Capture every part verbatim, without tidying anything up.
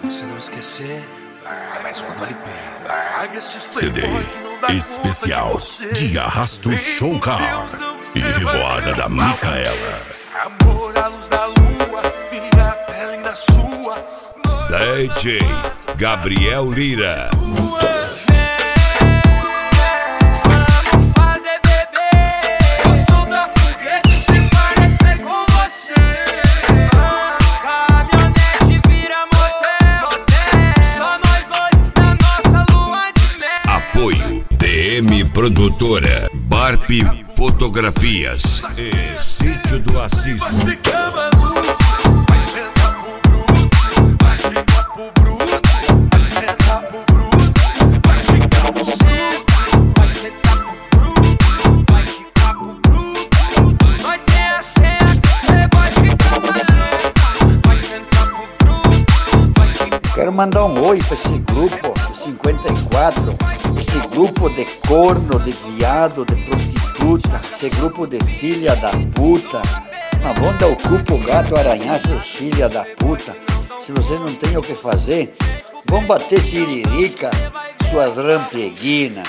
você não esquecer. É mais um L P. C D especial de Arrasto Showcar e Revoada da Micaela. Amor à luz da lua, minha pele na sua. D J Gabriel Lira. Produtora Barp Fotografias e Sítio do Assis. Quero mandar um oi para esse grupo cinquenta e quatro, esse grupo de corno, de viado, de prostituta, esse grupo de filha da puta. Mas vão dar o cu pro gato aranhar, seus filha da puta. Se vocês não têm o que fazer, vão bater siririca, suas rampeguinas.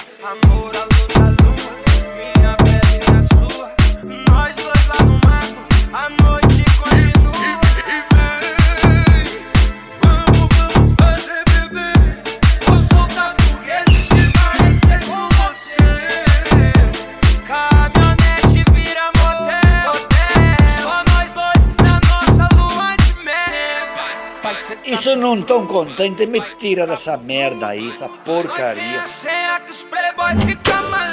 Isso não tão contente, me tira dessa merda aí, essa porcaria.